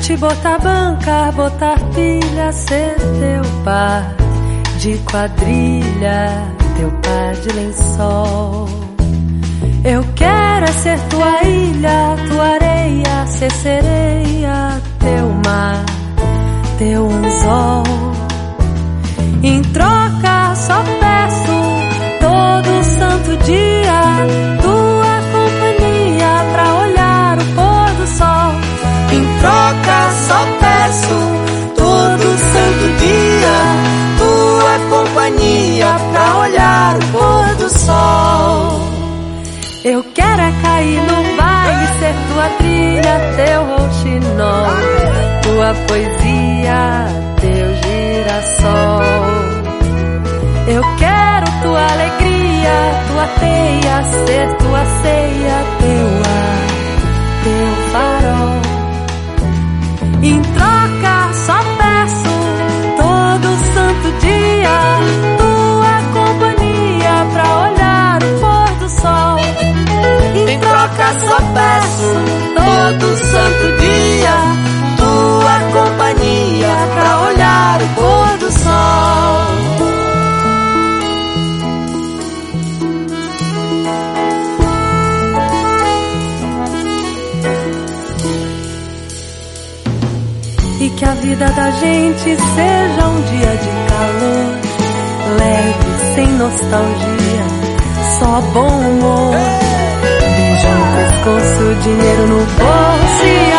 te botar banca, botar pilha, ser teu par de quadrilha, teu par de lençol. Eu quero é ser tua ilha, tua areia, ser sereia, teu mar, teu anzol. Em troca só peço todo santo dia tua companhia pra olhar o pôr do sol. Em troca só peço todo santo dia tua companhia pra olhar o pôr do sol. Eu quero é cair no baile, ser tua trilha, teu rouxinol, tua poesia, teu girassol. Eu quero tua alegria, tua teia, ser tua ceia, teu ar, teu farol. Em troca só peço todo santo dia tua companhia pra olhar o pôr do sol. Em troca só peço todo santo dia tua companhia pra olhar o pôr do sol. E que a vida da gente seja um dia de calor, leve, sem nostalgia, só bom humor. Beijo no pescoço, dinheiro no bolso e